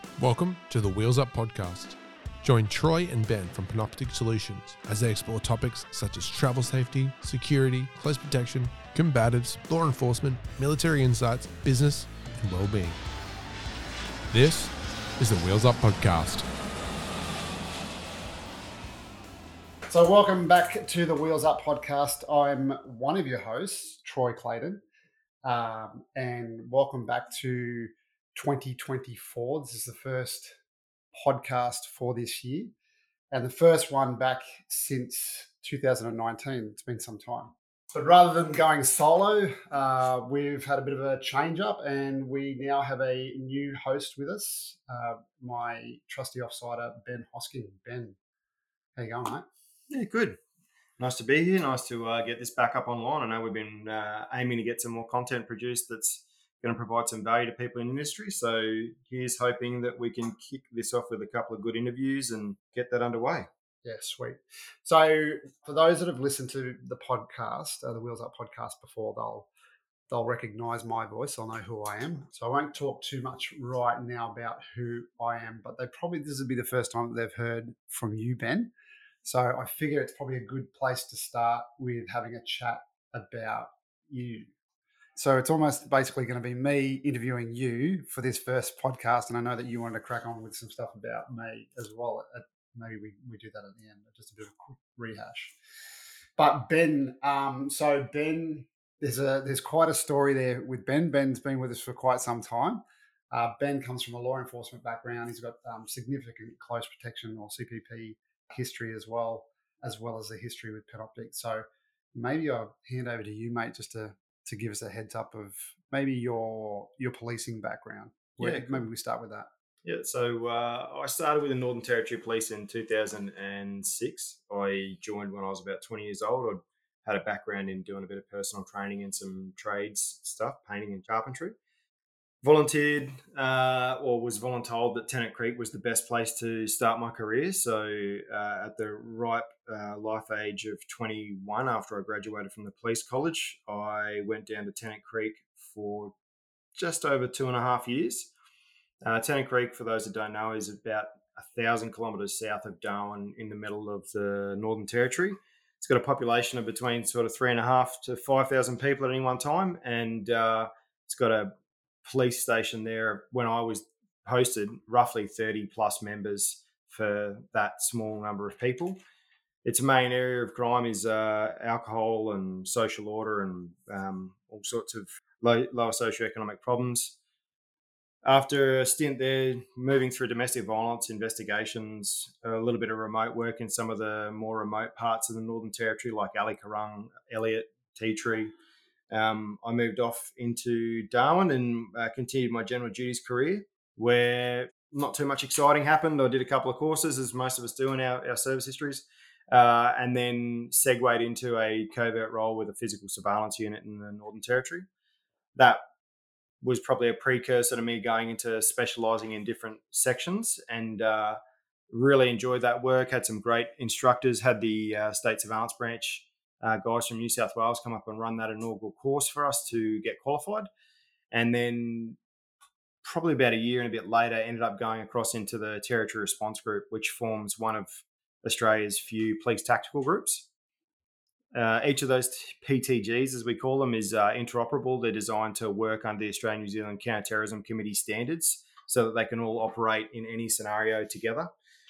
Welcome to the Wheels Up podcast. Join Troy and Ben from Panoptic Solutions as they explore topics such as travel safety, security, close protection, combatives, law enforcement, military insights, business, and well-being. This is the Wheels Up podcast. So welcome back to the Wheels Up podcast. I'm one of your hosts, Troy Clayton, and welcome back to 2024. This is the first podcast for this year and the first one back since 2019. It's been some time. But rather than going solo, we've had a bit of a change up and we now have a new host with us, my trusty offsider, Ben Hosking. Ben, how you going, mate? Yeah, good. Nice to be here. Nice to get this back up online. I know we've been aiming to get some more content produced that's going to provide some value to people in the industry. So here's hoping that we can kick this off with a couple of good interviews and get that underway. Yeah, sweet. So for those that have listened to the podcast, the Wheels Up podcast before, they'll recognise my voice. They'll know who I am. So I won't talk too much right now about who I am, but this will be the first time that they've heard from you, Ben. So I figure it's probably a good place to start with having a chat about you. So it's almost basically going to be me interviewing you for this first podcast. And I know that you wanted to crack on with some stuff about me as well. Maybe we do that at the end, just a bit of a quick rehash. But Ben, Ben, there's quite a story there with Ben. Ben's been with us for quite some time. Ben comes from a law enforcement background. He's got significant close protection or CPP history as well as a history with Panoptic. So maybe I'll hand over to you, mate, just to give us a heads up of maybe your policing background. Yeah, cool. Maybe we start with that. Yeah, so I started with the Northern Territory Police in 2006. I joined when I was about 20 years old. I had a background in doing a bit of personal training and some trades stuff, painting and carpentry. Volunteered or was voluntold that Tennant Creek was the best place to start my career. So at the ripe life age of 21, after I graduated from the police college, I went down to Tennant Creek for just over 2.5 years. Tennant Creek, for those that don't know, is about 1,000 kilometres south of Darwin in the middle of the Northern Territory. It's got a population of between sort of 3,500 to 5,000 people at any one time, and it's got a police station there. When I was posted, roughly 30 plus members for that small number of people. Its main area of crime is alcohol and social order and all sorts of lower socioeconomic problems. After a stint there, moving through domestic violence investigations, a little bit of remote work in some of the more remote parts of the Northern Territory, like Ali Currung, Elliot, Tea Tree. I moved off into Darwin and continued my general duties career, where not too much exciting happened. I did a couple of courses, as most of us do in our service histories, and then segued into a covert role with a physical surveillance unit in the Northern Territory. That was probably a precursor to me going into specialising in different sections, and really enjoyed that work. Had some great instructors, had the State Surveillance Branch guys from New South Wales come up and run that inaugural course for us to get qualified. And then probably about a year and a bit later, ended up going across into the Territory Response Group, which forms one of Australia's few police tactical groups. Each of those PTGs, as we call them, is interoperable. They're designed to work under the Australian New Zealand Counter-Terrorism Committee standards so that they can all operate in any scenario together.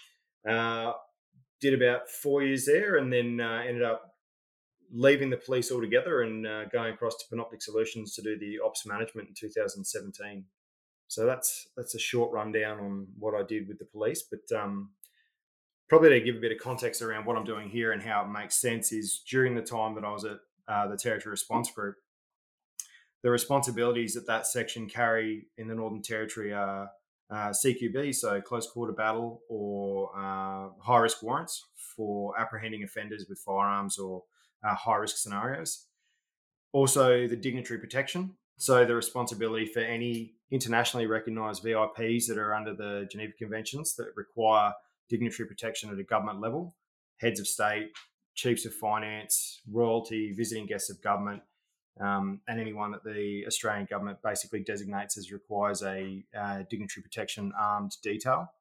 Did about 4 years there and then ended up leaving the police altogether and going across to Panoptic Solutions to do the ops management in 2017. So that's a short rundown on what I did with the police, but probably to give a bit of context around what I'm doing here and how it makes sense is during the time that I was at the Territory Response Group, the responsibilities that section carry in the Northern Territory are CQB, so close quarter battle, or high-risk warrants for apprehending offenders with firearms or high-risk scenarios. Also, the dignitary protection, so the responsibility for any internationally recognised VIPs that are under the Geneva Conventions that require dignitary protection at a government level, heads of state, chiefs of finance, royalty, visiting guests of government, and anyone that the Australian government basically designates as requires a dignitary protection armed detail.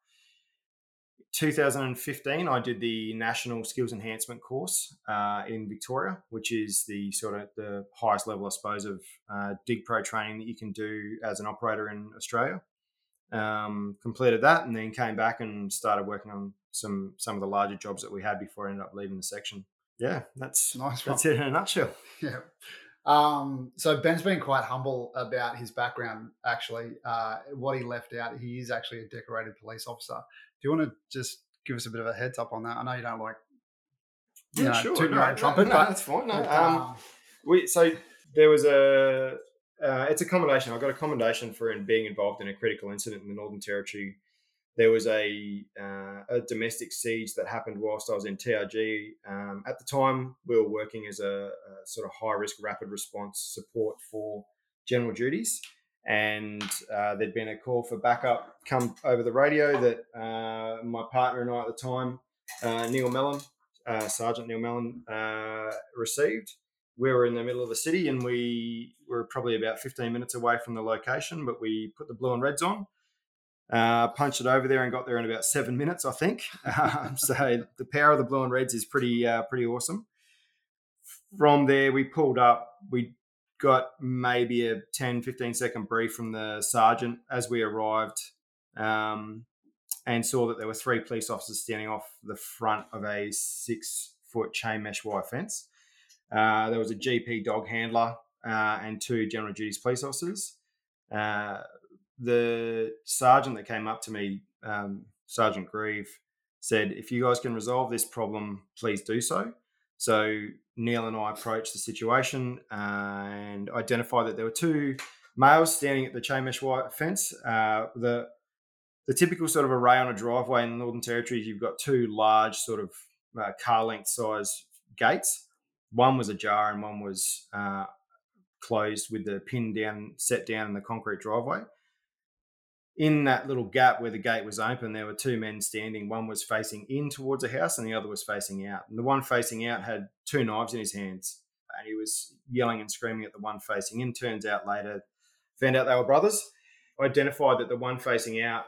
2015, I did the National Skills Enhancement course in Victoria, which is the sort of the highest level, I suppose, of DigPro training that you can do as an operator in Australia. Completed that and then came back and started working on some of the larger jobs that we had before I ended up leaving the section. Yeah, that's it in a nutshell. Yeah. So Ben's been quite humble about his background, actually. What he left out, he is actually a decorated police officer. Do you want to just give us a bit of a heads up on that? I know you don't like tooting your own trumpet, but that's fine. So there was it's a commendation. I got a commendation for being involved in a critical incident in the Northern Territory. There was a domestic siege that happened whilst I was in TRG. At the time, we were working as a sort of high-risk rapid response support for general duties. And there'd been a call for backup come over the radio that my partner and I at the time, Neil Mellon, Sergeant Neil Mellon, received. We were in the middle of the city and we were probably about 15 minutes away from the location, but we put the blue and reds on. Punched it over there and got there in about 7 minutes, I think. So the power of the blue and reds is pretty awesome. From there, we pulled up. We got maybe a 10, 15-second brief from the sergeant as we arrived and saw that there were 3 police officers standing off the front of a 6-foot chain mesh wire fence. There was a GP dog handler and 2 general duties police officers. The sergeant that came up to me, Sergeant Grieve, said, if you guys can resolve this problem, please do so. So Neil and I approached the situation and identified that there were 2 males standing at the chain mesh wire fence. The typical sort of array on a driveway in the Northern Territory, you've got 2 large sort of car length size gates. One was ajar and one was closed with the pin set down in the concrete driveway. In that little gap where the gate was open, there were 2 men standing. One was facing in towards a house and the other was facing out. And the one facing out had 2 knives in his hands. And he was yelling and screaming at the one facing in. Turns out later, found out they were brothers. Identified that the one facing out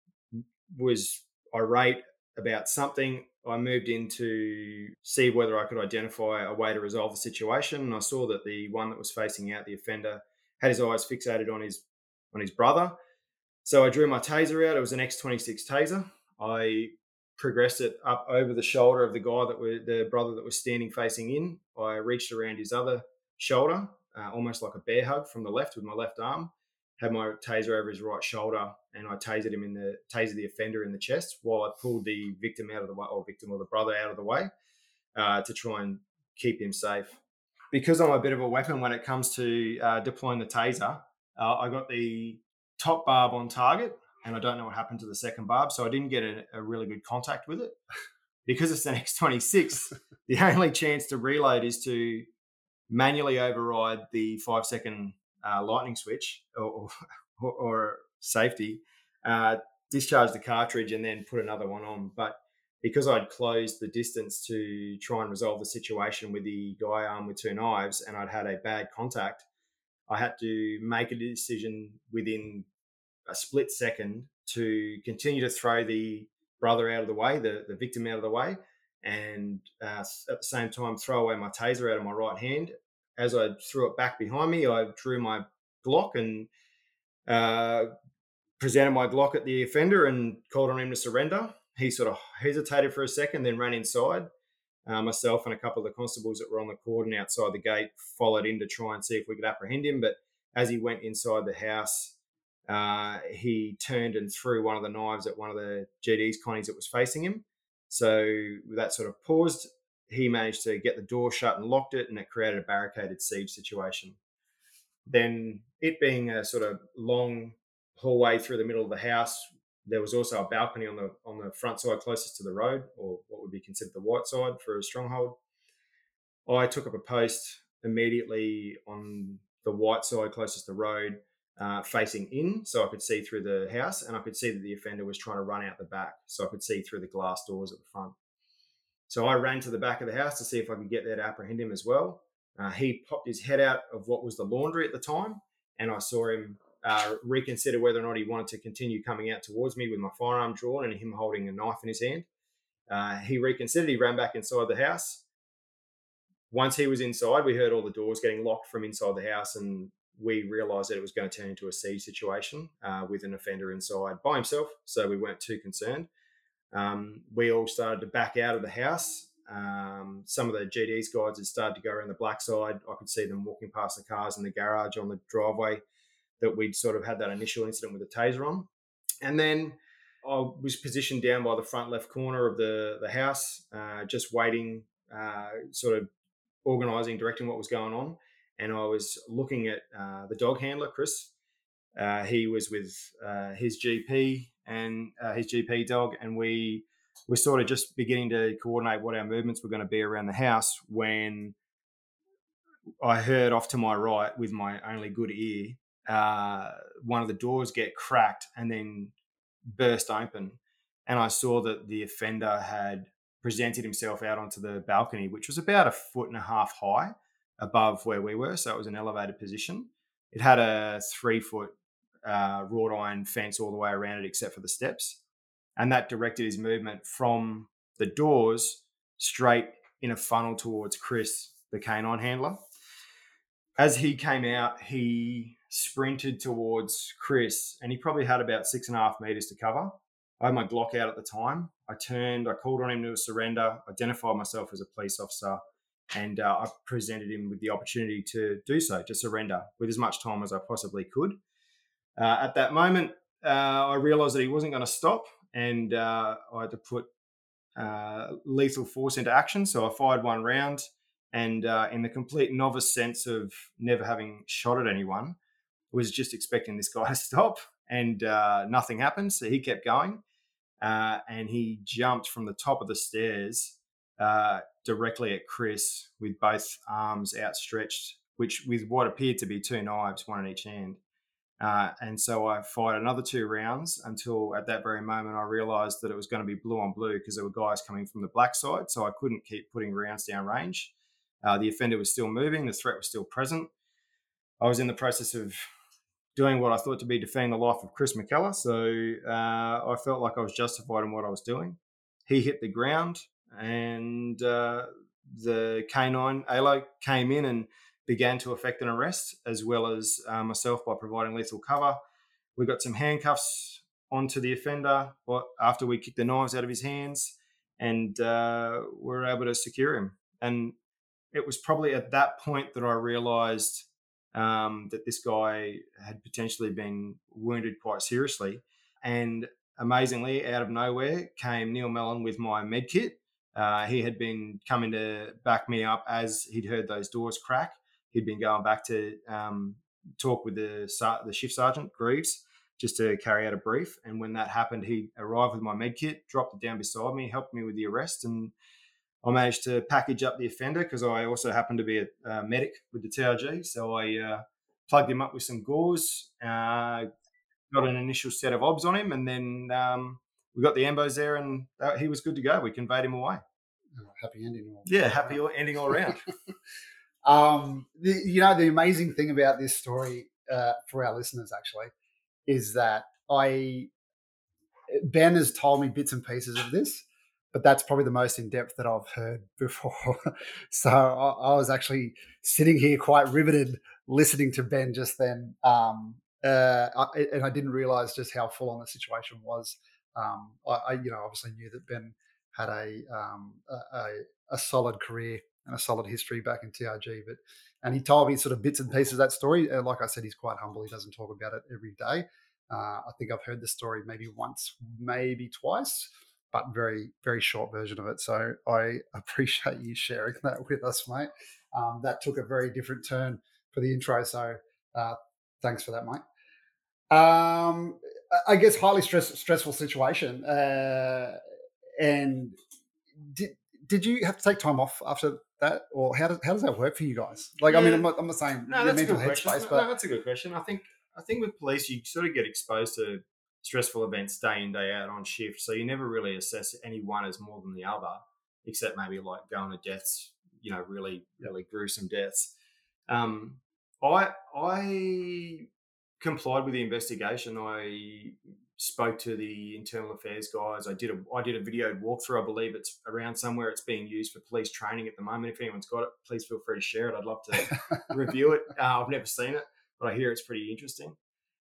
was irate about something. I moved in to see whether I could identify a way to resolve the situation. And I saw that the one that was facing out, the offender, had his eyes fixated on his brother. So I drew my taser out. It was an X26 taser. I progressed it up over the shoulder of the brother that was standing facing in. I reached around his other shoulder, almost like a bear hug from the left with my left arm. Had my taser over his right shoulder, and I tasered the offender in the chest while I pulled the victim out of the way, or the brother out of the way, to try and keep him safe. Because I'm a bit of a weapon when it comes to deploying the taser, I got the top barb on target, and I don't know what happened to the second barb, so I didn't get a really good contact with it. Because it's an X26, the only chance to reload is to manually override the 5-second lightning switch or safety, discharge the cartridge and then put another one on. But because I'd closed the distance to try and resolve the situation with the guy armed with 2 knives and I'd had a bad contact, I had to make a decision within a split second to continue to throw the brother out of the way, the victim out of the way, and at the same time throw away my taser out of my right hand. As I threw it back behind me, I drew my Glock and presented my Glock at the offender and called on him to surrender. He sort of hesitated for a second, then ran inside. Myself and a couple of the constables that were on the cordon outside the gate followed in to try and see if we could apprehend him. But as he went inside the house, he turned and threw one of the knives at one of the GD's connies that was facing him. So that sort of paused. He managed to get the door shut and locked it, and it created a barricaded siege situation. Then, it being a sort of long hallway through the middle of the house, there was also a balcony on the front side closest to the road, or what would be considered the white side for a stronghold. I took up a post immediately on the white side closest to the road, facing in, so I could see through the house, and I could see that the offender was trying to run out the back, so I could see through the glass doors at the front. So I ran to the back of the house to see if I could get there to apprehend him as well. He popped his head out of what was the laundry at the time, and I saw him reconsider whether or not he wanted to continue coming out towards me with my firearm drawn and him holding a knife in his hand. He reconsidered. He ran back inside the house. Once he was inside, we heard all the doors getting locked from inside the house, and we realised that it was going to turn into a siege situation with an offender inside by himself. So we weren't too concerned. We all started to back out of the house. Some of the GD's guides had started to go around the black side. I could see them walking past the cars in the garage on the driveway that we'd sort of had that initial incident with the taser on. And then I was positioned down by the front left corner of the house, just waiting, sort of organising, directing what was going on. And I was looking at the dog handler, Chris. He was with his GP and his GP dog, and we were sort of just beginning to coordinate what our movements were going to be around the house when I heard off to my right with my only good ear, one of the doors get cracked and then burst open. And I saw that the offender had presented himself out onto the balcony, which was about 1.5 feet high above where we were. So it was an elevated position. It had a 3-foot wrought iron fence all the way around it, except for the steps. And that directed his movement from the doors straight in a funnel towards Chris, the canine handler. As he came out, he sprinted towards Chris, and he probably had about 6.5 meters to cover. I had my Glock out at the time. I turned, I called on him to surrender, identified myself as a police officer, and I presented him with the opportunity to do so, to surrender with as much time as I possibly could. At that moment, I realised that he wasn't going to stop, and I had to put lethal force into action. So I fired one round, and in the complete novice sense of never having shot at anyone, was just expecting this guy to stop, and nothing happened. So he kept going, and he jumped from the top of the stairs directly at Chris with both arms outstretched, which with what appeared to be 2 knives, one in each hand. And so I fired another 2 rounds until at that very moment I realised that it was going to be blue on blue because there were guys coming from the black side, so I couldn't keep putting rounds down range. The offender was still moving, the threat was still present. I was in the process of doing what I thought to be defending the life of Chris McKellar, so I felt like I was justified in what I was doing. He hit the ground, and the canine, ALO, came in and began to effect an arrest, as well as myself by providing lethal cover. We got some handcuffs onto the offender after we kicked the knives out of his hands, and were able to secure him. And it was probably at that point that I realised that this guy had potentially been wounded quite seriously. And amazingly, out of nowhere came Neil Mellon with my med kit. He had been coming to back me up as he'd heard those doors crack. He'd been going back to talk with the shift sergeant, Greaves, just to carry out a brief. And when that happened, he arrived with my med kit, dropped it down beside me, helped me with the arrest, and I managed to package up the offender because I also happened to be a medic with the TRG. So I plugged him up with some gauze, got an initial set of obs on him, and then we got the ambos there, and he was good to go. We conveyed him away. Happy ending. Happy ending all around. The amazing thing about this story for our listeners actually is that Ben has told me bits and pieces of this, but that's probably the most in-depth that I've heard before. So I was actually sitting here quite riveted listening to Ben just then. And I didn't realize just how full on the situation was. I obviously knew that Ben had a solid career and a solid history back in TRG, and he told me sort of bits and pieces of that story. And like I said, he's quite humble. He doesn't talk about it every day. I think I've heard the story maybe once, maybe twice, but very, very short version of it. So I appreciate you sharing that with us, mate. That took a very different turn for the intro. So thanks for that, mate. I guess highly stressful situation. And did you have to take time off after that, or how does that work for you guys? Like, yeah. I mean, I'm not saying that's a good question. No, that's a good question. I think with police, you sort of get exposed to stressful events day in, day out on shift, so you never really assess any one as more than the other, except maybe like going to deaths really Yep. really gruesome deaths. I complied with the investigation. I spoke to the internal affairs guys. I did a videoed walkthrough. I believe it's around somewhere. It's being used for police training at the moment. If anyone's got it, please feel free to share it. I'd love to review it. I've never seen it, but I hear it's pretty interesting.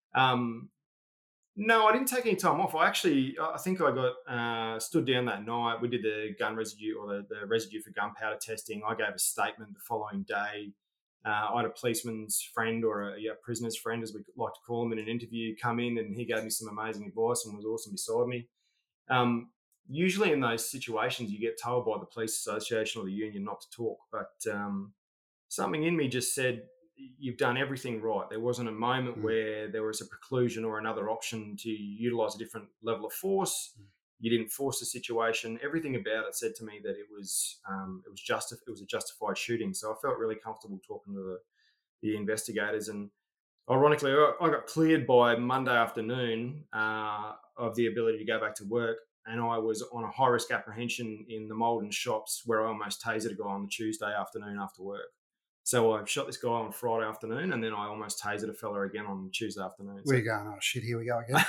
No, I didn't take any time off. I think I got stood down that night. We did the gun residue or the residue for gunpowder testing. I gave a statement the following day. I had a policeman's friend or a prisoner's friend, as we like to call him, in an interview come in, and he gave me some amazing advice and was awesome beside me. Usually in those situations, you get told by the police association or the union not to talk, but something in me just said, you've done everything right. There wasn't a moment where there was a preclusion or another option to utilise a different level of force. You didn't force the situation. Everything about it said to me that it was a justified shooting. So I felt really comfortable talking to the investigators. And ironically, I got cleared by Monday afternoon of the ability to go back to work. And I was on a high-risk apprehension in the Malden shops where I almost tasered a guy on the Tuesday afternoon after work. So I shot this guy on Friday afternoon, and then I almost tasered a fella again on Tuesday afternoon. We're going, oh shit, here we go again.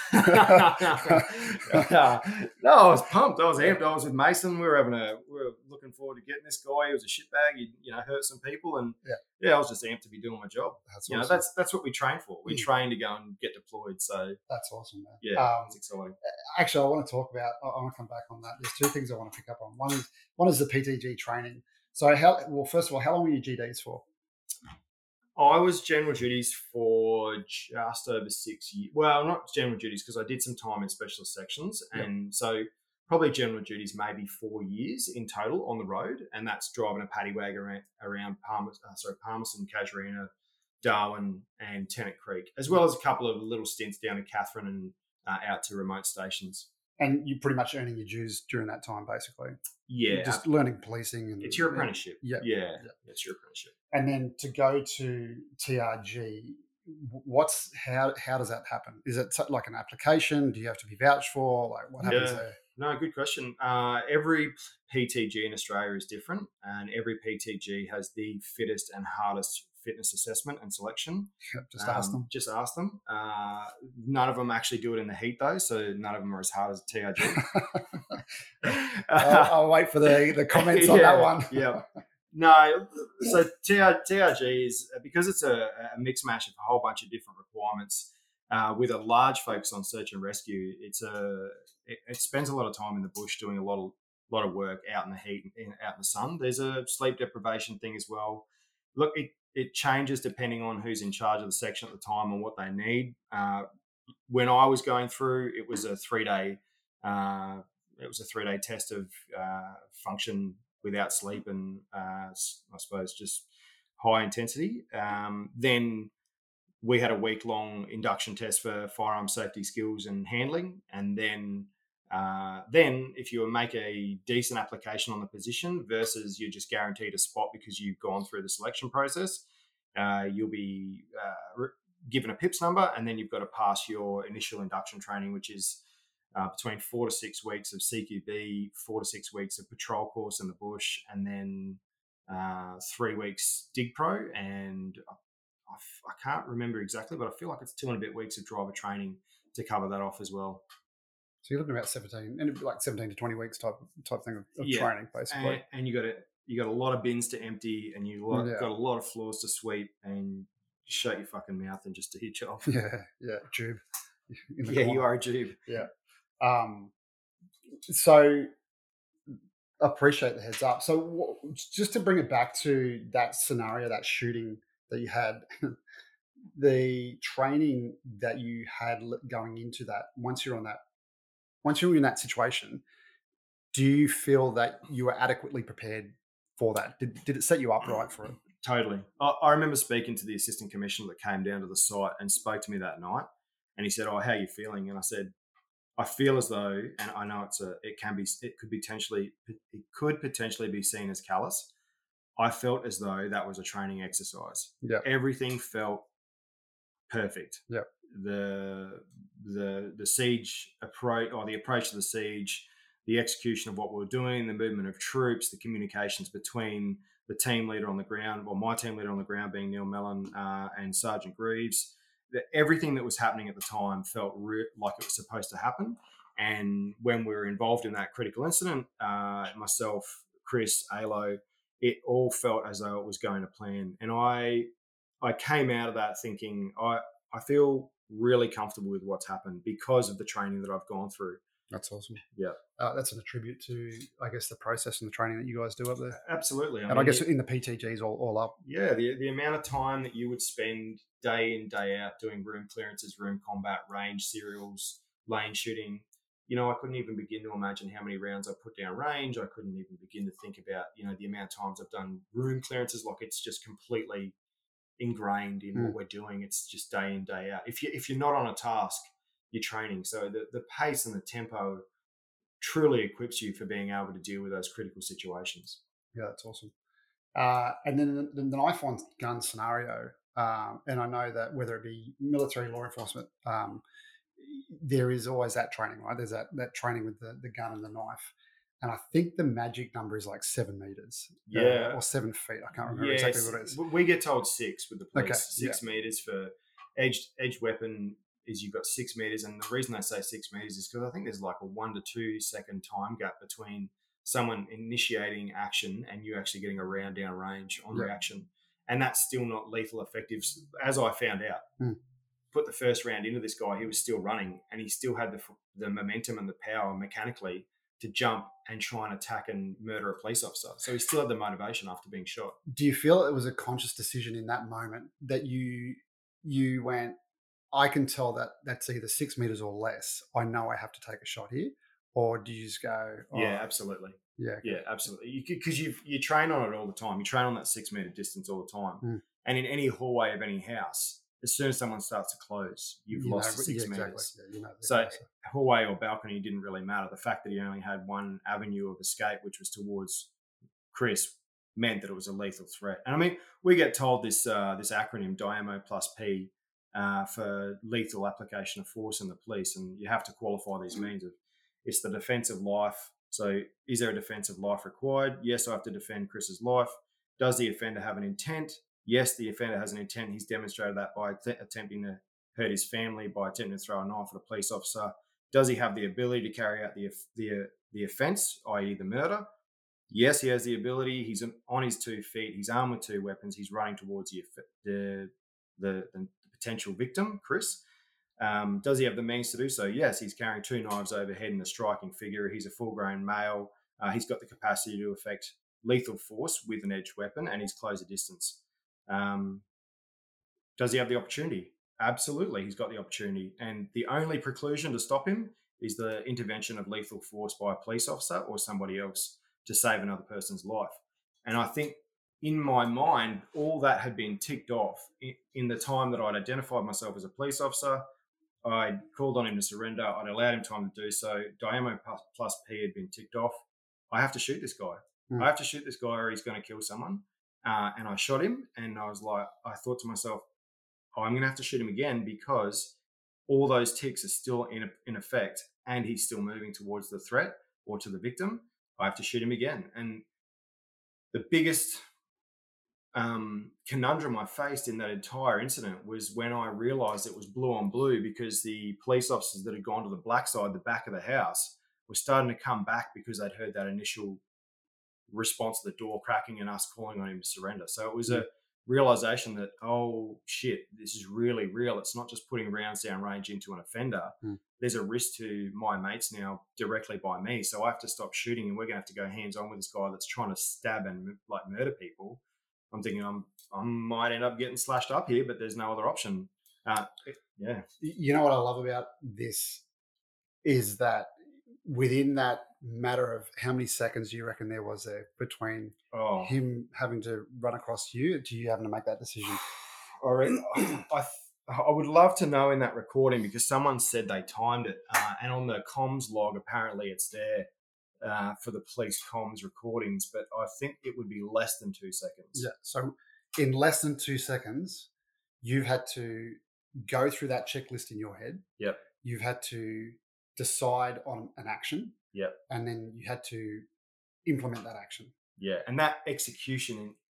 No, I was pumped. I was amped. I was with Mason. We were looking forward to getting this guy. He was a shitbag. He hurt some people, and I was just amped to be doing my job. That's awesome. That's what we train for. We train to go and get deployed. So that's awesome, man. Yeah, it's exciting. Actually, I want to talk about. I want to come back on that. There's two things I want to pick up on. One is the PTG training. So first of all, how long were you GDs for? I was general duties for just over 6 years. Well, not general duties because I did some time in specialist sections. And so probably general duties maybe 4 years in total on the road. And that's driving a paddy wagon around Palmerston, Casuarina, Darwin and Tennant Creek, as well as a couple of little stints down to Katherine and out to remote stations. And you're pretty much earning your dues during that time, basically. Yeah. You're just learning policing. It's your apprenticeship. Yeah. It's your apprenticeship. And then to go to TRG, how does that happen? Is it like an application? Do you have to be vouched for? Like what happens there? No, good question. Every PTG in Australia is different, and every PTG has the fittest and hardest fitness assessment and selection. Just ask them. Just ask them. None of them actually do it in the heat though, so none of them are as hard as TRG. I'll wait for the comments on that one. Yeah. No, so TRG is, because it's a mix mash of a whole bunch of different requirements with a large focus on search and rescue. It spends a lot of time in the bush doing a lot of work out in the heat and out in the sun. There's a sleep deprivation thing as well. Look, it changes depending on who's in charge of the section at the time and what they need. When I was going through, it was a 3-day test of function without sleep and I suppose just high intensity. Then we had a week-long induction test for firearm safety skills and handling, and then if you make a decent application on the position versus you're just guaranteed a spot because you've gone through the selection process, you'll be given a PIPS number, and then you've got to pass your initial induction training, which is between 4 to 6 weeks of CQB, 4 to 6 weeks of patrol course in the bush, and then 3 weeks dig pro. And I can't remember exactly, but I feel like it's 2 and a bit weeks of driver training to cover that off as well. So you're looking at about 17 to 20 weeks type thing of training, basically. And you got a lot of bins to empty, and you got a lot of floors to sweep, and shut your fucking mouth and just do your job. Yeah, tube. You are a tube. Yeah. So I appreciate the heads up. So just to bring it back to that scenario, that shooting that you had, the training that you had going into that, once you're in that situation, do you feel that you were adequately prepared for that? Did it set you up right for it? Totally. I remember speaking to the assistant commissioner that came down to the site and spoke to me that night, and he said, "Oh, how are you feeling?" And I said, I feel as though, and I know it could potentially be seen as callous. I felt as though that was a training exercise. Yeah. Everything felt perfect. Yeah. The siege approach, or the approach to the siege, the execution of what we were doing, the movement of troops, the communications between the team leader on the ground, or my team leader on the ground being Neil Mellon and Sergeant Greaves. Everything that was happening at the time felt like it was supposed to happen. And when we were involved in that critical incident, myself, Chris, Alo, it all felt as though it was going to plan. And I came out of that thinking, I feel really comfortable with what's happened because of the training that I've gone through. That's awesome. Yeah. That's an attribute to, I guess, the process and the training that you guys do up there. Absolutely. I guess in the PTGs all up. Yeah, the amount of time that you would spend day in, day out doing room clearances, room combat, range serials, lane shooting. I couldn't even begin to imagine how many rounds I put down range. I couldn't even begin to think about, the amount of times I've done room clearances. Like, it's just completely ingrained in what we're doing. It's just day in, day out. If you're not on a task, you're training. So the pace and the tempo truly equips you for being able to deal with those critical situations. Yeah, that's awesome. And then the knife on gun scenario, and I know that whether it be military, law enforcement, there is always that training, right? There's that training with the gun and the knife. And I think the magic number is like 7 meters. Yeah. Or 7 feet. I can't remember exactly what it is. We get told 6 with the police. Okay, 6 meters for edged weapon is you've got 6 meters. And the reason I say 6 meters is because I think there's like a 1 to 2 second time gap between someone initiating action and you actually getting a round down range on reaction. And that's still not lethal effective, as I found out. Put the first round into this guy, he was still running and he still had the momentum and the power mechanically to jump and try and attack and murder a police officer. So he still had the motivation after being shot. Do you feel it was a conscious decision in that moment that you went, I can tell that that's either 6 meters or less. I know I have to take a shot here. Or do you just go, yeah, absolutely. Yeah. Okay. Yeah, absolutely. Because you train on it all the time. You train on that 6 meter distance all the time. And in any hallway of any house, as soon as someone starts to close, you've lost 6 meters. Yeah, so hallway or balcony didn't really matter. The fact that he only had one avenue of escape, which was towards Chris, meant that it was a lethal threat. And I mean, we get told this acronym DIAMO plus P for lethal application of force in the police, and you have to qualify these means of it's the defense of life. So is there a defense of life required? Yes, I have to defend Chris's life. Does the offender have an intent? Yes, the offender has an intent. He's demonstrated that by attempting to hurt his family, by attempting to throw a knife at a police officer. Does he have the ability to carry out the offence, i.e. the murder? Yes, he has the ability. He's on his 2 feet. He's armed with 2 weapons. He's running towards the potential victim, Chris. Does he have the means to do so? Yes, he's carrying 2 knives overhead in a striking figure. He's a full-grown male. He's got the capacity to effect lethal force with an edged weapon, and he's close a distance. Does he have the opportunity? Absolutely, he's got the opportunity. And the only preclusion to stop him is the intervention of lethal force by a police officer or somebody else to save another person's life. And I think in my mind, all that had been ticked off in the time that I'd identified myself as a police officer. I'd called on him to surrender. I'd allowed him time to do so. DIAMO plus P had been ticked off. I have to shoot this guy. I have to shoot this guy or he's going to kill someone. And I shot him, and I thought to myself, I'm going to have to shoot him again because all those ticks are still in effect and he's still moving towards the threat or to the victim. I have to shoot him again. And the biggest conundrum I faced in that entire incident was when I realized it was blue on blue because the police officers that had gone to the black side, the back of the house, were starting to come back because they'd heard that initial response to the door cracking and us calling on him to surrender. So it was a realization that, oh shit, this is really real. It's not just putting rounds down range into an offender. There's a risk to my mates now directly by me. So I have to stop shooting and we're going to have to go hands on with this guy that's trying to stab and like murder people. I'm thinking I might end up getting slashed up here, but there's no other option. Yeah. You know what I love about this is that within that matter of how many seconds do you reckon there was there between him having to run across you to you having to make that decision? I would love to know in that recording because someone said they timed it, and on the comms log apparently it's there for the police comms recordings, but I think it would be less than 2 seconds. Yeah, so in less than 2 seconds, you've had to go through that checklist in your head. Yep. You've had to decide on an action. Yep. And then you had to implement that action. Yeah, and that execution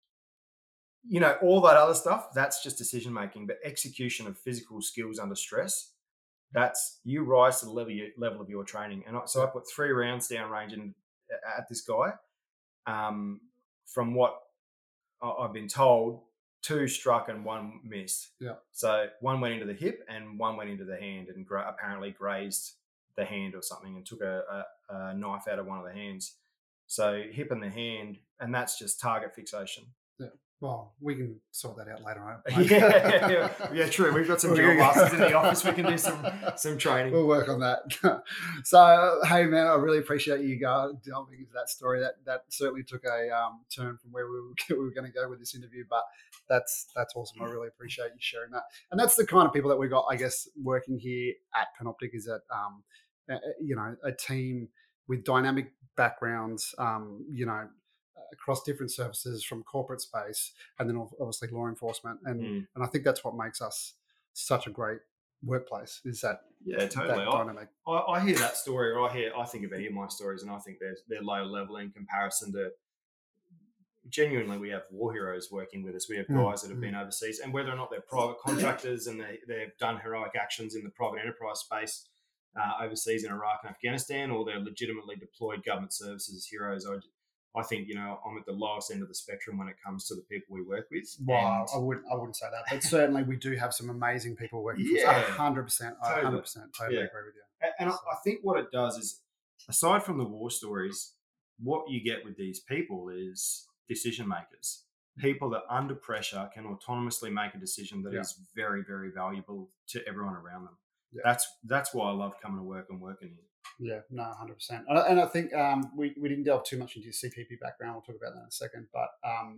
all that other stuff, that's just decision making. But execution of physical skills under stress, that's you rise to the level of your training. And so I put 3 rounds down range at this guy. From what I've been told, 2 struck and 1 missed. Yeah. So 1 went into the hip and 1 went into the hand, and apparently grazed the hand or something, and took a knife out of one of the hands. So hip and the hand, and that's just target fixation. Yeah. Well, we can sort that out later on. yeah, true. We've got some drill masters in the office. We can do some training. We'll work on that. So, hey man, I really appreciate you delving into that story. That certainly took a turn from where we were going to go with this interview, but that's awesome. I really appreciate you sharing that. And that's the kind of people that we got, I guess, working here at Panoptic, is that a team with dynamic backgrounds, across different services, from corporate space, and then obviously law enforcement. And I think that's what makes us such a great workplace, is that totally that dynamic. I hear that story, or I think of any of my stories, and I think they're low level in comparison to, genuinely, we have war heroes working with us. We have guys that have been overseas, and whether or not they're private contractors and they've done heroic actions in the private enterprise space overseas in Iraq and Afghanistan, or they're legitimately deployed government services heroes, I think, I'm at the lowest end of the spectrum when it comes to the people we work with. Wow, I wouldn't say that, but certainly we do have some amazing people working for us. 100%. I 100% totally agree with you. And I think what it does is, aside from the war stories, what you get with these people is decision makers. People that under pressure can autonomously make a decision that is very, very valuable to everyone around them. Yeah. That's why I love coming to work and working here. Yeah, no, 100%. And I think we didn't delve too much into your CPP background. We'll talk about that in a second. But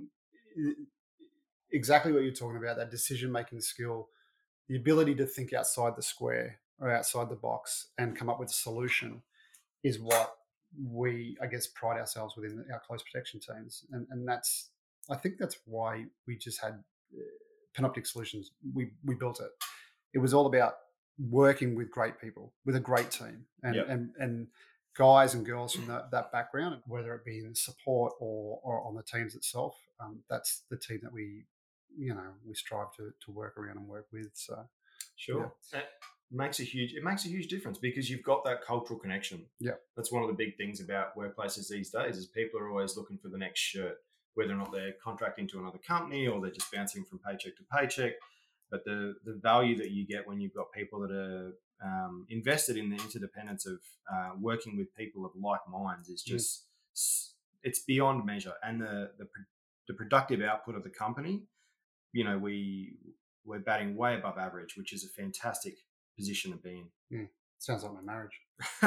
exactly what you're talking about, that decision-making skill, the ability to think outside the square or outside the box and come up with a solution, is what we, I guess, pride ourselves within our close protection teams. And I think that's why we just had Panoptic Solutions. We built it. It was all about working with great people, with a great team, and guys and girls from that background, whether it be in support or on the teams itself. That's the team that we strive to work around and work with. So sure. Yeah. It makes a huge difference, because you've got that cultural connection. Yeah. That's one of the big things about workplaces these days, is people are always looking for the next shirt, whether or not they're contracting to another company or they're just bouncing from paycheck to paycheck. But the value that you get when you've got people that are invested in the interdependence of working with people of like minds is just it's beyond measure. And the productive output of the company, we're batting way above average, which is a fantastic position to be in. Sounds like my marriage.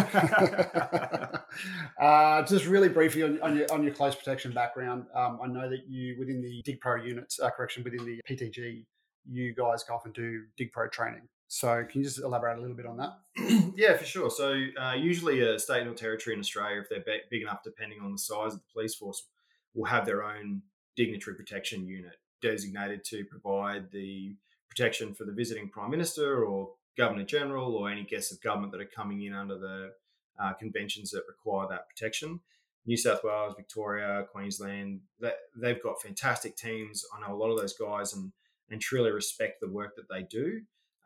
Just really briefly on your close protection background, I know that you, within the DigPro units, within the PTG, you guys go off and do DigPro training. So can you just elaborate a little bit on that? Yeah, for sure. So usually a state or territory in Australia, if they're big enough, depending on the size of the police force, will have their own dignitary protection unit designated to provide the protection for the visiting Prime Minister or Governor General or any guests of government that are coming in under the conventions that require that protection. New South Wales, Victoria, Queensland, they've got fantastic teams. I know a lot of those guys and truly respect the work that they do.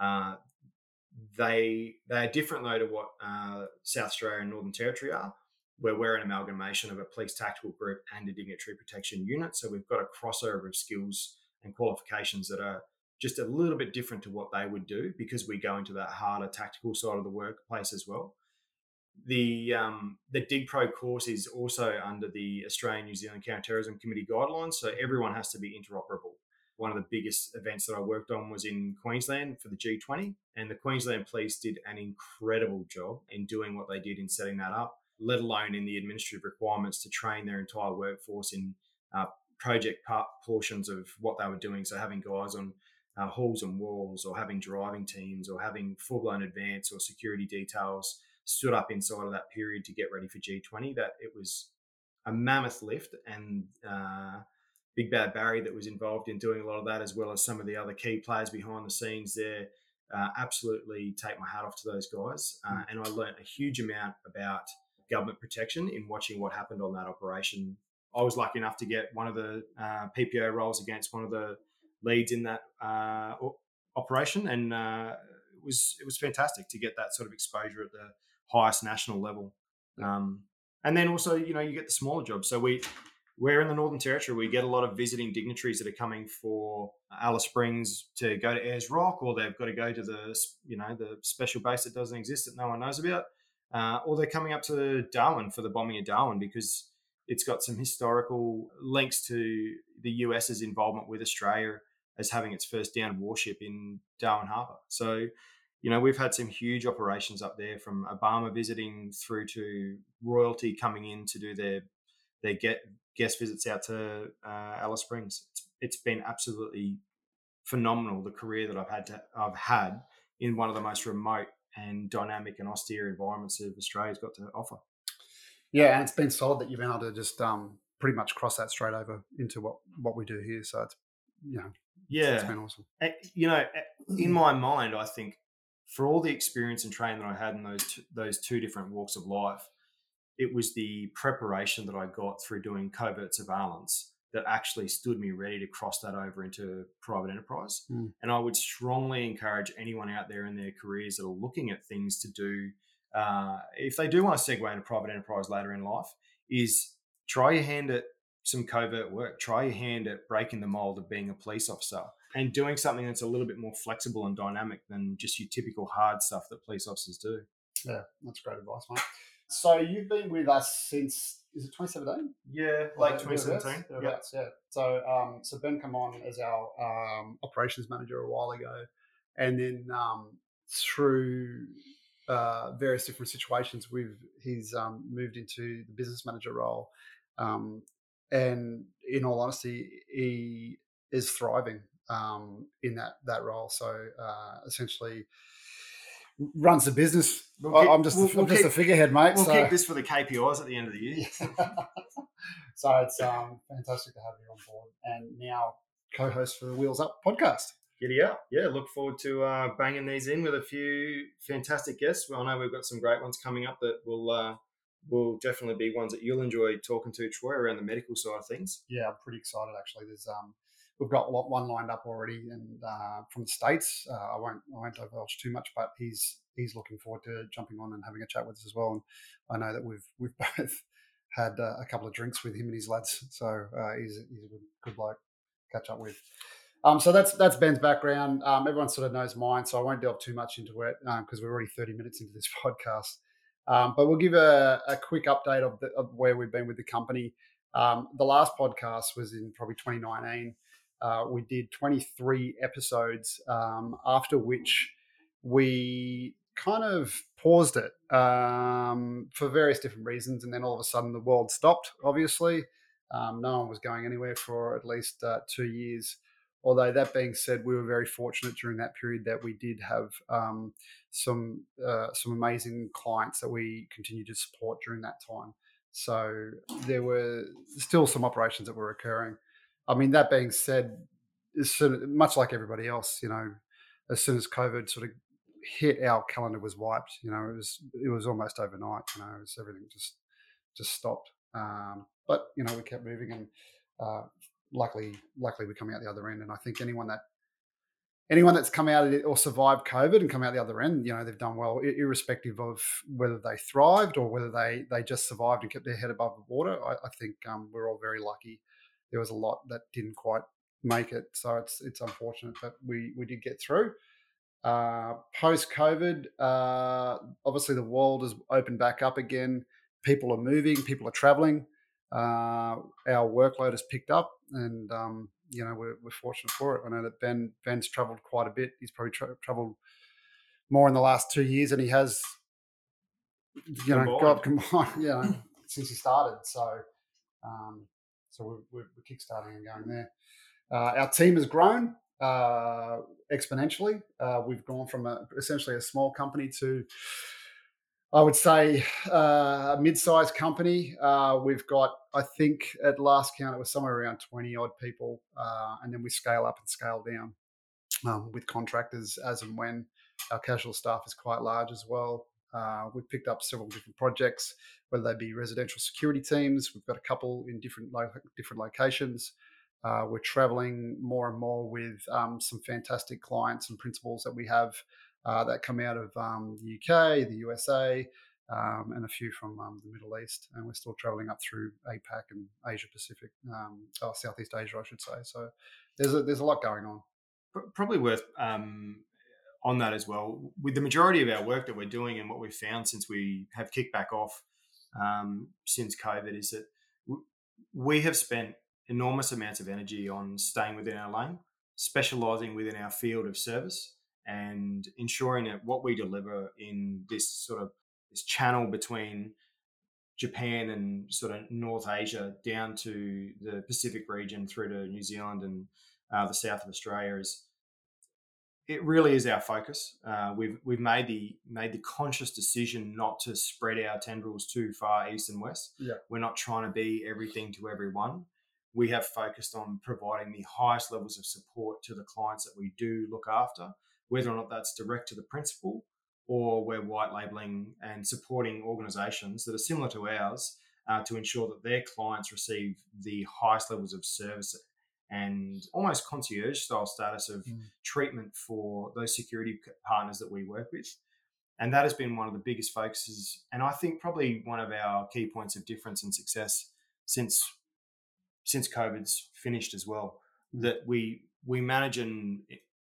They are different, though, to what South Australia and Northern Territory are, where we're an amalgamation of a police tactical group and a dignitary protection unit. So we've got a crossover of skills and qualifications that are just a little bit different to what they would do, because we go into that harder tactical side of the workplace as well. The DigPro course is also under the Australian New Zealand Counterterrorism Committee guidelines, so everyone has to be interoperable. One of the biggest events that I worked on was in Queensland for the G20, and the Queensland Police did an incredible job in doing what they did in setting that up, let alone in the administrative requirements to train their entire workforce in project portions of what they were doing. So having guys on halls and walls, or having driving teams, or having full-blown advance or security details stood up inside of that period to get ready for G20. That it was a mammoth lift, and Big Bad Barry that was involved in doing a lot of that, as well as some of the other key players behind the scenes there. Absolutely take my hat off to those guys. And I learned a huge amount about government protection in watching what happened on that operation I was lucky enough to get one of the PPO roles against one of the leads in that operation, and it was fantastic to get that sort of exposure at the highest national level. And then also, you get the smaller jobs. So we're in the Northern Territory. We get a lot of visiting dignitaries that are coming for Alice Springs to go to Ayers Rock, or they've got to go to the special base that doesn't exist that no one knows about, or they're coming up to Darwin for the bombing of Darwin because it's got some historical links to the US's involvement with Australia as having its first downed warship in Darwin Harbour. So, we've had some huge operations up there, from Obama visiting through to royalty coming in to do their guest visits out to Alice Springs. It's been absolutely phenomenal, the career that I've had in one of the most remote and dynamic and austere environments that Australia's got to offer. Yeah, and it's been solid that you've been able to just pretty much cross that straight over into what we do here. So it's it's been awesome. In my mind, I think for all the experience and training that I had in those two different walks of life, it was the preparation that I got through doing covert surveillance that actually stood me ready to cross that over into private enterprise. And I would strongly encourage anyone out there in their careers that are looking at things to do, if they do want to segue into private enterprise later in life, is try your hand at some covert work. Try your hand at breaking the mold of being a police officer and doing something that's a little bit more flexible and dynamic than just your typical hard stuff that police officers do. Yeah, that's great advice, mate. So you've been with us since, is it 2017? Yeah, late 2017. Yeah. So Ben came on as our operations manager a while ago, and then through various different situations, he's moved into the business manager role, and in all honesty, he is thriving in that role. So essentially, runs the business. I'm just a figurehead, mate. We'll keep this for the KPIs at the end of the year. So it's fantastic to have you on board, and now co-host for the Wheels Up podcast. Giddy up. Yeah, look forward to banging these in with a few fantastic guests. I know we've got some great ones coming up that will definitely be ones that you'll enjoy talking to, Troy, around the medical side of things. Yeah, I'm pretty excited actually. There's we've got one lined up already, and from the States. I won't divulge too much, but he's looking forward to jumping on and having a chat with us as well. And I know that we've both had a couple of drinks with him and his lads, so he's a good bloke to catch up with. So that's Ben's background. Everyone sort of knows mine, so I won't delve too much into it because we're already 30 minutes into this podcast. But we'll give a quick update of where we've been with the company. The last podcast was in probably 2019. We did 23 episodes, after which we kind of paused it for various different reasons. And then all of a sudden the world stopped, obviously. No one was going anywhere for at least 2 years. Although that being said, we were very fortunate during that period that we did have some amazing clients that we continued to support during that time. So there were still some operations that were occurring. I mean, that being said, much like everybody else, as soon as COVID sort of hit, our calendar was wiped. It was almost overnight. Everything just stopped. But we kept moving, and luckily we're coming out the other end. And I think anyone that's come out of it or survived COVID and come out the other end, they've done well, irrespective of whether they thrived or whether they just survived and kept their head above the water. I think we're all very lucky. There was a lot that didn't quite make it, so it's unfortunate, but we did get through. Post COVID, obviously the world has opened back up again. People are moving, people are traveling. Our workload has picked up, and we're fortunate for it. I know that Ben's traveled quite a bit. He's probably traveled more in the last 2 years than he has combined since he started. So we're kickstarting and going there. Our team has grown exponentially. We've gone from essentially a small company to, I would say, a mid-sized company. We've got, I think at last count, it was somewhere around 20 odd people. And then we scale up and scale down with contractors as and when. Our casual staff is quite large as well. We've picked up several different projects, whether they be residential security teams. We've got a couple in different locations. We're traveling more and more with some fantastic clients and principals that we have that come out of the UK, the USA, and a few from the Middle East. And we're still traveling up through APAC and Asia Pacific, Southeast Asia, I should say. So there's a lot going on. Probably worth on that as well. With the majority of our work that we're doing and what we've found since we have kicked back off since COVID is that we have spent enormous amounts of energy on staying within our lane, specialising within our field of service, and ensuring that what we deliver in this sort of this channel between Japan and sort of North Asia down to the Pacific region through to New Zealand and the south of Australia it really is our focus. We've made the conscious decision not to spread our tendrils too far east and west. Yeah. We're not trying to be everything to everyone. We have focused on providing the highest levels of support to the clients that we do look after, whether or not that's direct to the principal or we're white labeling and supporting organisations that are similar to ours to ensure that their clients receive the highest levels of service and almost concierge style status of treatment for those security partners that we work with. And that has been one of the biggest focuses. And I think probably one of our key points of difference and success since COVID's finished as well, that we manage and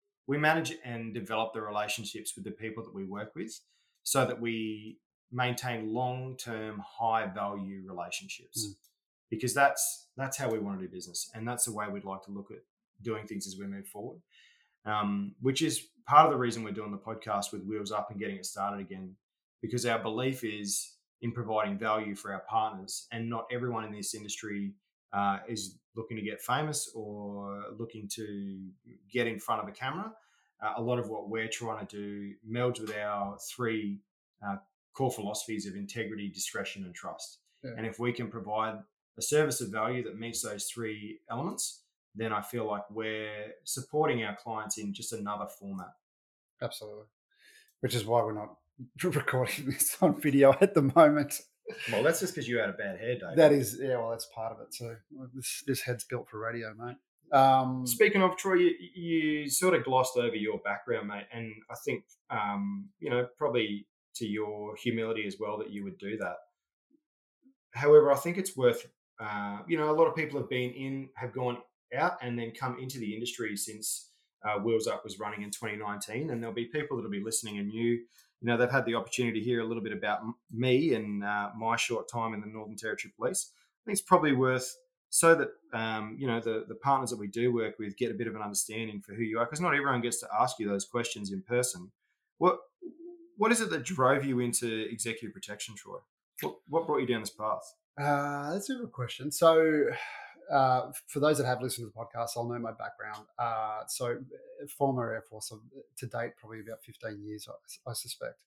develop the relationships with the people that we work with so that we maintain long-term high value relationships. Because that's how we want to do business, and that's the way we'd like to look at doing things as we move forward. Which is part of the reason we're doing the podcast with Wheels Up and getting it started again, because our belief is in providing value for our partners, and not everyone in this industry is looking to get famous or looking to get in front of a camera. A lot of what we're trying to do melds with our three core philosophies of integrity, discretion, and trust. Yeah. And if we can provide a service of value that meets those three elements, then I feel like we're supporting our clients in just another format. Absolutely. Which is why we're not recording this on video at the moment. Well, that's just because you had a bad hair day. That is, yeah, well, that's part of it too. This head's built for radio, mate. Speaking of, Troy, you sort of glossed over your background, mate, and I think, probably to your humility as well that you would do that. However, I think it's worth, a lot of people have gone out and then come into the industry since Wheels Up was running in 2019, and there'll be people that'll be listening and they've had the opportunity to hear a little bit about me and my short time in the Northern Territory Police. I think it's probably worth so that, the partners that we do work with get a bit of an understanding for who you are, because not everyone gets to ask you those questions in person. What is it that drove you into executive protection, Troy? What brought you down this path? That's a good question. So for those that have listened to the podcast, I'll know my background. So former Air Force, to date, probably about 15 years, I suspect.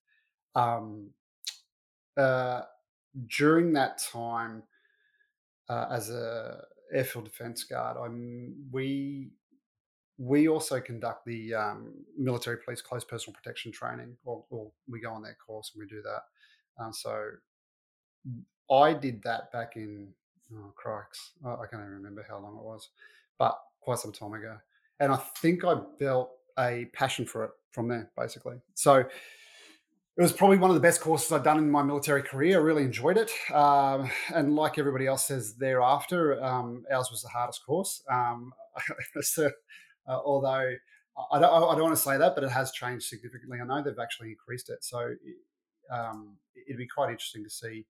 During that time, as a airfield defence guard, we also conduct the military police close personal protection training, or we go on their course and we do that. So I did that back in, crikes, I can't even remember how long it was, but quite some time ago. And I think I built a passion for it from there, basically. So it was probably one of the best courses I've done in my military career. I really enjoyed it. And like everybody else says thereafter, ours was the hardest course. So, although I don't want to say that, but it has changed significantly. I know they've actually increased it. So it'd be quite interesting to see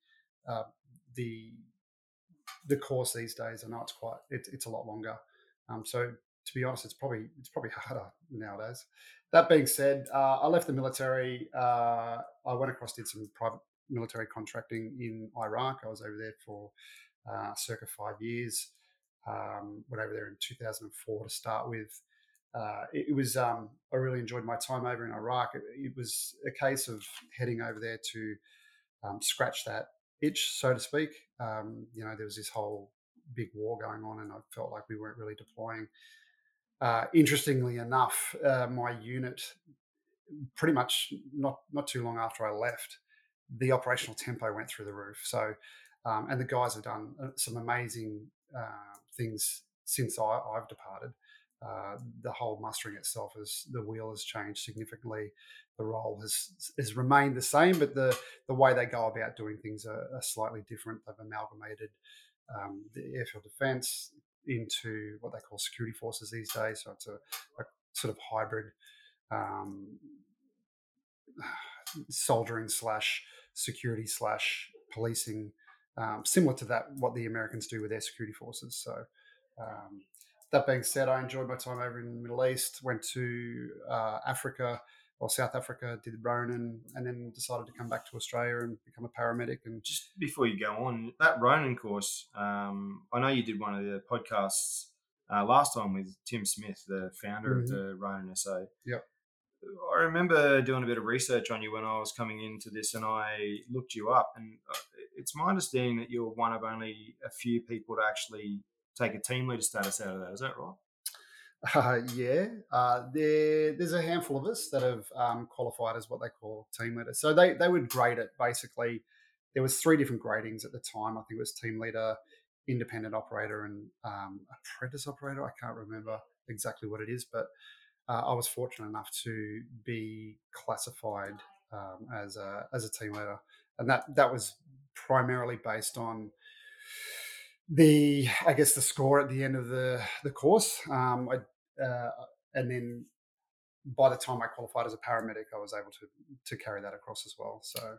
the course these days. I know it's a lot longer. So to be honest, it's probably harder nowadays. That being said, I left the military. I went across, did some private military contracting in Iraq. I was over there for circa 5 years. Went over there in 2004 to start with. It was I really enjoyed my time over in Iraq. It was a case of heading over there to scratch that itch, so to speak. There was this whole big war going on, and I felt like we weren't really deploying. Interestingly enough, my unit, pretty much not too long after I left, the operational tempo went through the roof. So, and the guys have done some amazing things since I've departed. The whole mustering itself, the wheel has changed significantly. The role has remained the same, but the way they go about doing things are slightly different. They've amalgamated the airfield defence into what they call security forces these days. So it's a sort of hybrid um, soldiering slash security slash policing, similar to that what the Americans do with their security forces. So that being said, I enjoyed my time over in the Middle East. Went to Africa or South Africa, did Ronin, and then decided to come back to Australia and become a paramedic. And Just before you go on, that Ronin course, I know you did one of the podcasts last time with Tim Smith, the founder of the Ronin SA. Yep. I remember doing a bit of research on you when I was coming into this, and I looked you up, and it's my understanding that you're one of only a few people to actually take a team leader status out of that. Is that right? There's a handful of us that have qualified as what they call team leaders. So they would grade it basically. There was 3 different gradings at the time. I think it was team leader, independent operator, and apprentice operator. I can't remember exactly what it is, but I was fortunate enough to be classified as a team leader, and that was primarily based on the score at the end of the course. And then by the time I qualified as a paramedic, I was able to carry that across as well. So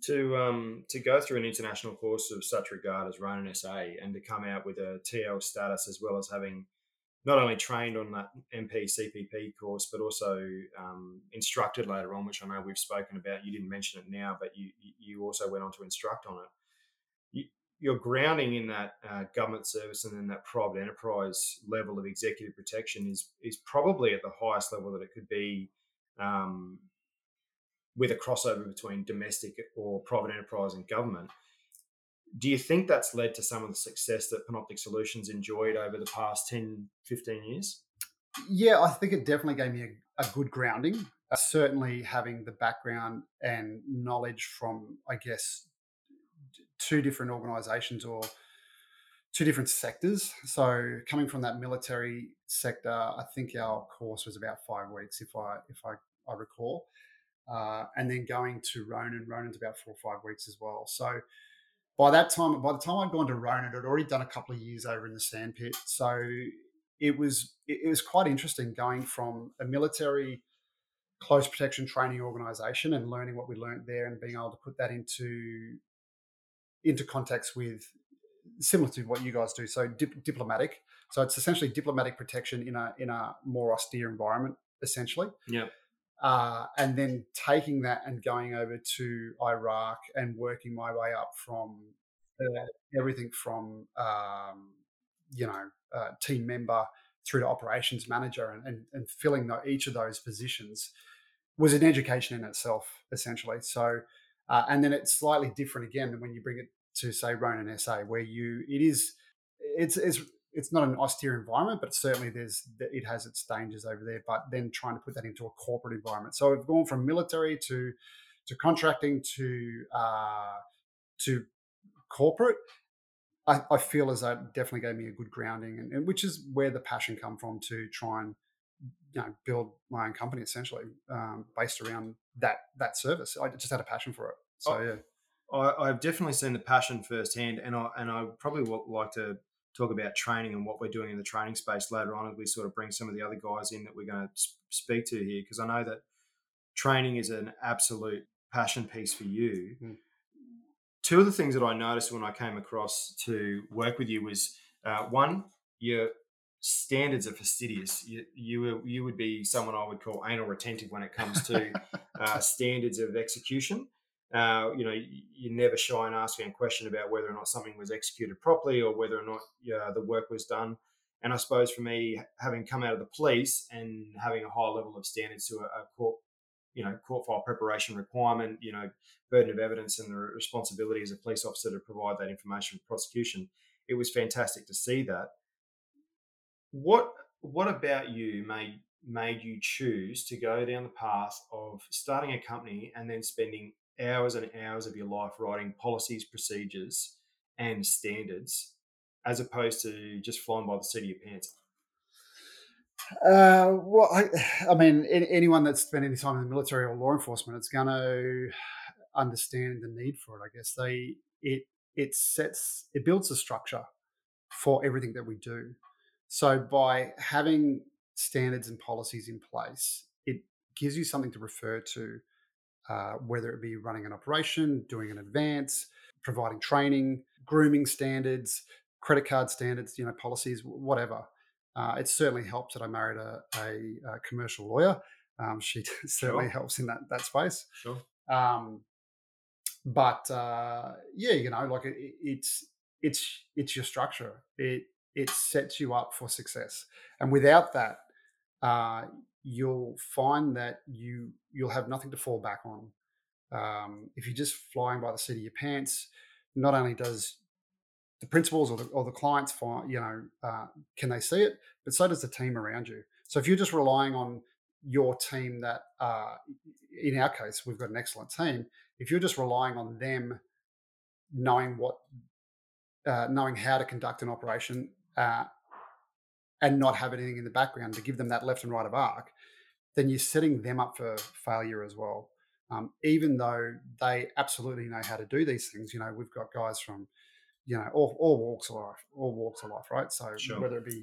to go through an international course of such regard as Ronin SA and to come out with a TL status, as well as having not only trained on that MP CPP course, but also instructed later on, which I know we've spoken about. You didn't mention it now, but you also went on to instruct on it. Your grounding in that government service and then that private enterprise level of executive protection is probably at the highest level that it could be, with a crossover between domestic or private enterprise and government. Do you think that's led to some of the success that Panoptic Solutions enjoyed over the past 10, 15 years? Yeah, I think it definitely gave me a good grounding. Certainly having the background and knowledge from, I guess, 2 different organisations or 2 different sectors. So coming from that military sector, I think our course was about 5 weeks, if I recall. And then going to Ronan's about 4 or 5 weeks as well. So by the time I'd gone to Ronan, I'd already done a couple of years over in the sandpit. So it was quite interesting going from a military close protection training organisation and learning what we learned there and being able to put that into context with similar to what you guys do. So diplomatic. So it's essentially diplomatic protection in a more austere environment, essentially. Yeah. And then taking that and going over to Iraq and working my way up from everything from team member through to operations manager and filling each of those positions was an education in itself, essentially. So and then it's slightly different again than when you bring it to, say, Ronin SA, where it's not an austere environment, but certainly it has its dangers over there. But then trying to put that into a corporate environment. So we've gone from military to contracting to corporate. I feel as though it definitely gave me a good grounding, and which is where the passion come from to try and build my own company, essentially based around that service. I just had a passion for it. So yeah. I've definitely seen the passion firsthand, and I probably would like to talk about training and what we're doing in the training space later on as we sort of bring some of the other guys in that we're going to speak to here, because I know that training is an absolute passion piece for you. Mm. 2 of the things that I noticed when I came across to work with you was, one, your standards are fastidious. You would be someone I would call anal retentive when it comes to standards of execution. You're never shy in asking a question about whether or not something was executed properly or whether or not the work was done. And I suppose for me, having come out of the police and having a high level of standards to a court file preparation requirement, burden of evidence and the responsibility as a police officer to provide that information for prosecution, it was fantastic to see that. What about you made you choose to go down the path of starting a company and then spending hours and hours of your life writing policies, procedures, and standards, as opposed to just flying by the seat of your pants? Well, I mean, anyone that's spent any time in the military or law enforcement, it's going to understand the need for it. I guess it builds a structure for everything that we do. So by having standards and policies in place, it gives you something to refer to, whether it be running an operation, doing an advance, providing training, grooming standards, credit card standards, policies, whatever. It certainly helps that I married a commercial lawyer. She certainly Sure. helps in that space. Sure. Um, but yeah, like it's your structure. It sets you up for success, and without that, uh, you'll find that you'll have nothing to fall back on. If you're just flying by the seat of your pants, not only does the principals or the clients find, can they see it, but so does the team around you. So if you're just relying on your team, that in our case we've got an excellent team. If you're just relying on them knowing knowing how to conduct an operation, and not have anything in the background to give them that left and right of arc, then you're setting them up for failure as well. Even though they absolutely know how to do these things, we've got guys from all walks of life, right? So Sure. whether it be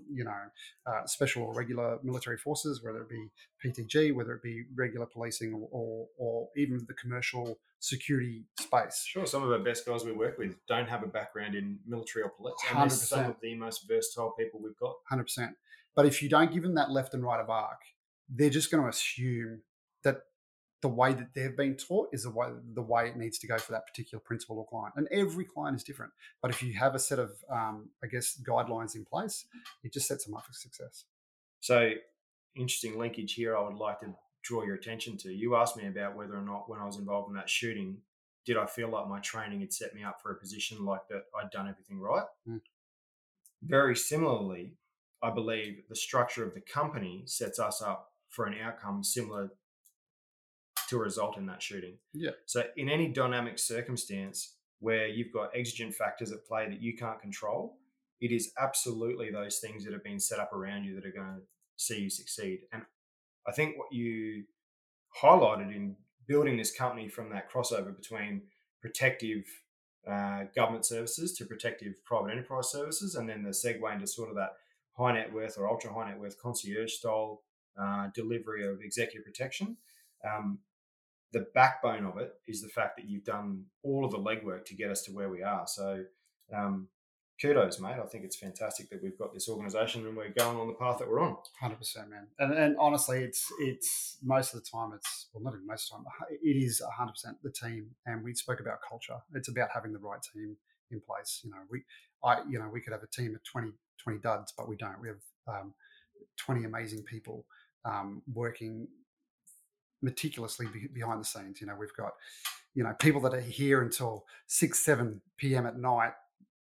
special or regular military forces, whether it be PTG, whether it be regular policing, or even the commercial security space. Sure. Some of our best guys we work with don't have a background in military or police, and they're 100%. some of the most versatile people we've got. 100%. But if you don't give them that left and right of arc, they're just going to assume that the way that they've been taught is the way it needs to go for that particular principal or client. And every client is different. But if you have a set of, guidelines in place, it just sets them up for success. So, interesting linkage here I would like to draw your attention to. You asked me about whether or not when I was involved in that shooting, did I feel like my training had set me up for a position like that I'd done everything right? Mm. Very similarly, I believe the structure of the company sets us up for an outcome similar to a result in that shooting. Yeah. So in any dynamic circumstance where you've got exigent factors at play that you can't control, it is absolutely those things that have been set up around you that are going to see you succeed. And I think what you highlighted in building this company from that crossover between protective government services to protective private enterprise services, and then the segue into sort of that high net worth or ultra high net worth concierge style delivery of executive protection. The backbone of it is the fact that you've done all of the legwork to get us to where we are. So kudos, mate. I think it's fantastic that we've got this organisation and we're going on the path that we're on. 100%, man. And honestly, it's most of the time, not even most of the time, it is 100% the team. And we spoke about culture. It's about having the right team in place. We could have a team of 20 duds, but we don't. We have 20 amazing people working meticulously behind the scenes. We've got people that are here until 6-7 p.m. at night,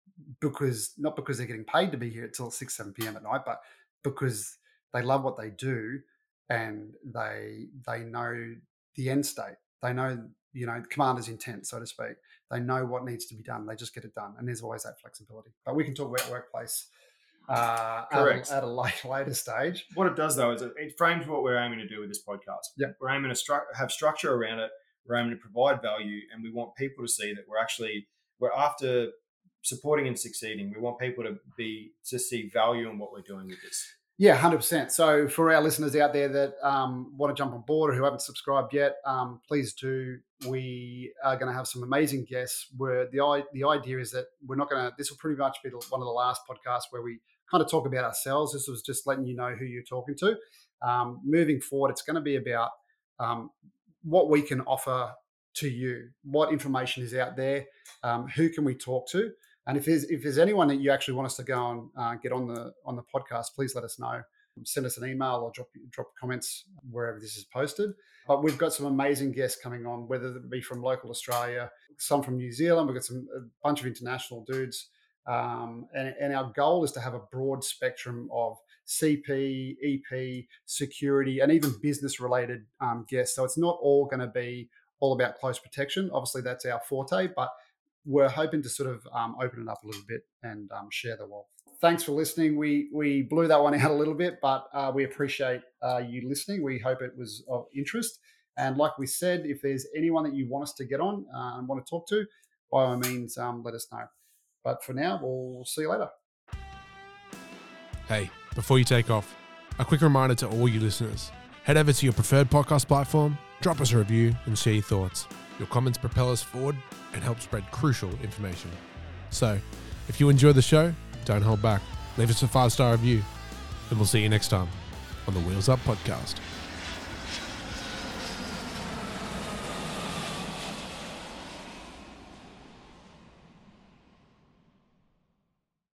not because they're getting paid to be here until 6-7 p.m. at night, but because they love what they do, and they know the end state. They know the commander's intent, so to speak. They know what needs to be done. They just get it done, and there's always that flexibility. But we can talk about workplace Correct. at a later stage. What it does, though, is it frames what we're aiming to do with this podcast. Yeah. We're aiming to have structure around it. We're aiming to provide value, and we want people to see that we're after supporting and succeeding. We want people to see value in what we're doing with this. Yeah, 100%. So for our listeners out there that want to jump on board or who haven't subscribed yet, please do. We are going to have some amazing guests. Where the idea is that this will pretty much be one of the last podcasts where we kind of talk about ourselves. This was just letting you know who you're talking to. Moving forward, it's going to be about what we can offer to you, what information is out there, who can we talk to. And if there's anyone that you actually want us to go and get on the podcast, please let us know. Send us an email or drop comments wherever this is posted. But we've got some amazing guests coming on, whether it be from local Australia, some from New Zealand. We've got a bunch of international dudes. And our goal is to have a broad spectrum of CP, EP, security, and even business-related guests. So it's not all going to be all about close protection. Obviously, that's our forte, but we're hoping to sort of open it up a little bit and share the wealth. Thanks for listening. We blew that one out a little bit, but we appreciate you listening. We hope it was of interest. And like we said, if there's anyone that you want us to get on and want to talk to, by all means, let us know. But for now, we'll see you later. Hey, before you take off, a quick reminder to all you listeners. Head over to your preferred podcast platform, drop us a review, and share your thoughts. Your comments propel us forward and help spread crucial information. So, if you enjoy the show, don't hold back. Leave us a 5-star review, and we'll see you next time on the Wheels Up Podcast.